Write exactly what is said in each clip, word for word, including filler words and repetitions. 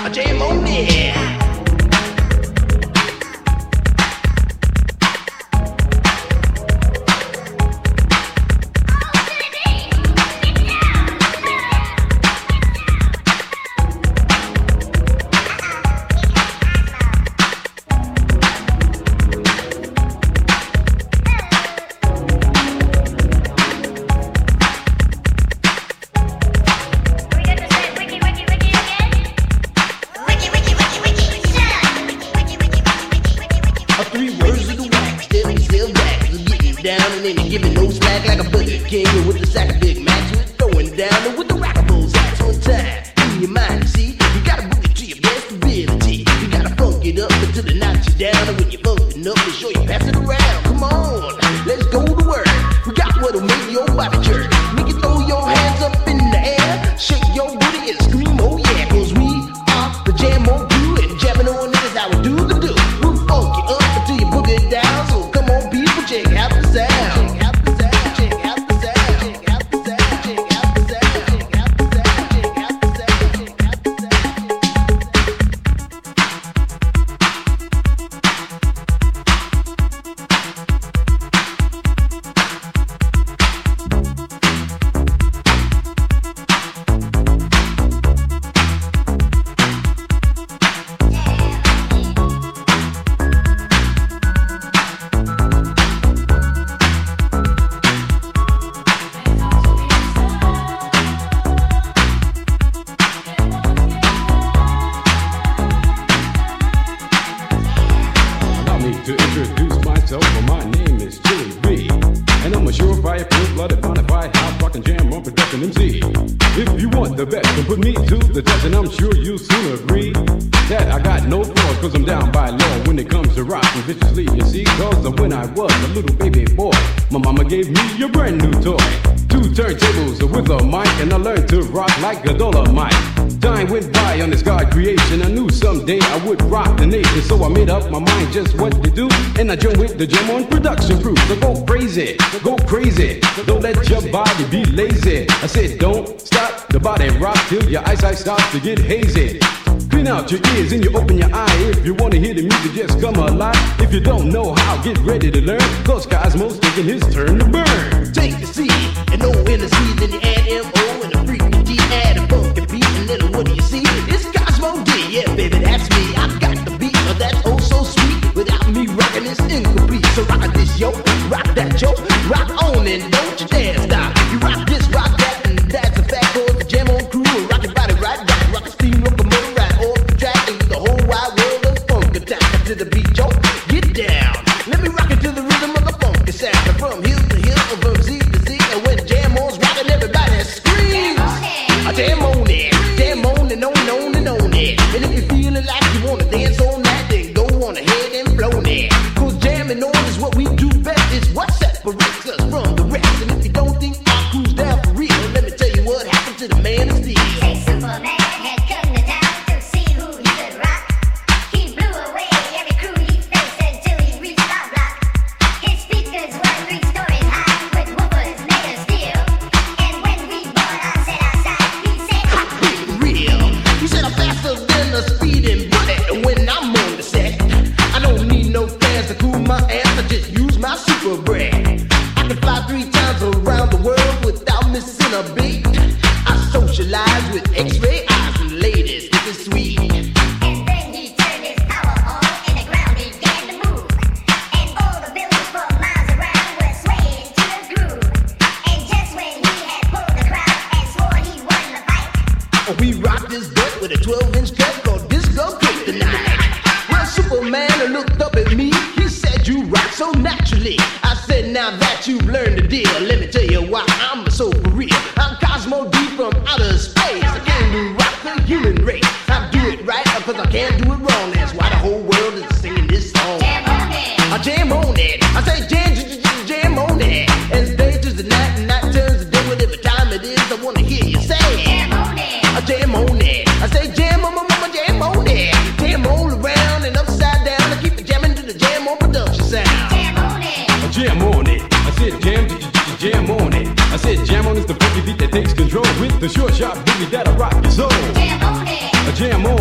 jam on it. Like a Dolomite. Time went by on this God creation. I knew someday I would rock the nation, so I made up my mind just what to do. And I joined with the Jam On production crew. So go crazy, go crazy. Don't let your body be lazy. I said don't stop the body rock till your eyesight starts to get hazy. Clean out your ears and you open your eye. If you want to hear the music, just come alive. If you don't know how, get ready to learn. Cause Cosmo's taking his turn to burn. Take the C and O in the C, then you add M O and the freaky D, add a funky beat, and then what do you see? It's Cosmo D, yeah baby, that's me. I got the beat, oh that's oh so sweet. Without me rocking, it's incomplete. So rock this yo, rock that yo, rock on and don't you dare stop. You rock this, rock that, and that's a fact. Cause the Jam On crew will rock your body right back. Rock a steam locomotive right off the track, and the whole wide world of funk attack. To the beat, yo, get down. Let me rock it to the rhythm of the funky sound. From hill to hill, from Z to Z, and when Jam On's rocking, everybody screams. I jam on it, jam on and on and on and on it. And if you're feeling like you wanna dance on that, then go on ahead and blow it. Cause jamming on is what we do best. It's what separates us from the rest. And if you don't think our crew's down for real, let me tell you what happened to the man of steel. Hey, Superman had come to town to see who he could rock. He blew away every crew he faced until he reached our block. His speakers were three stories high with woofers made of steel. And when we bought our set outside, he said, Ha, be real. He said I'm faster than a speeding bullet when I'm on the set. I don't need no fans to cool my ass, I just use my super breath. I can fly three times around the world without missing a beat. I socialize with X-ray eyes and ladies, this is sweet. and then he turned his power on and the ground began to move. And all the buildings for miles around were swaying to the groove. And just when he had pulled the crowd and swore he won the fight, We rock this butt with a twelve inch cut called Disco Kryptonite. Well, Superman looked up at me, he said you rock so naturally. I said now that you've learned the deal, let me tell you why I'm so for real. I'm Cosmo D from outer space. I came to rock the human race. I do it right cause I can't do it wrong. That's why the whole world is singing this song. jam on it. I jam on it. I say jam, jam, jam, jam on it. As day turns to night and night turns to day, whatever time it is, I wanna hear you say Jam on it. I jam on it. I say jam on my mama, jam on it. Jam all around and upside down. I keep it jamming to the Jam On production sound. Jam on it. I jam on it. I said jam, j- j- j- jam on it. I said jam on is the funky beat that takes control with the short sharp boogie that'll rock your soul. Jam on it. I jam on it.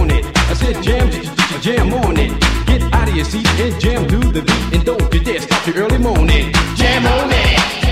I said jam, j- j- jam on it. Get out of your seat and jam to the beat, and don't you dare stop the early morning. Jam on it.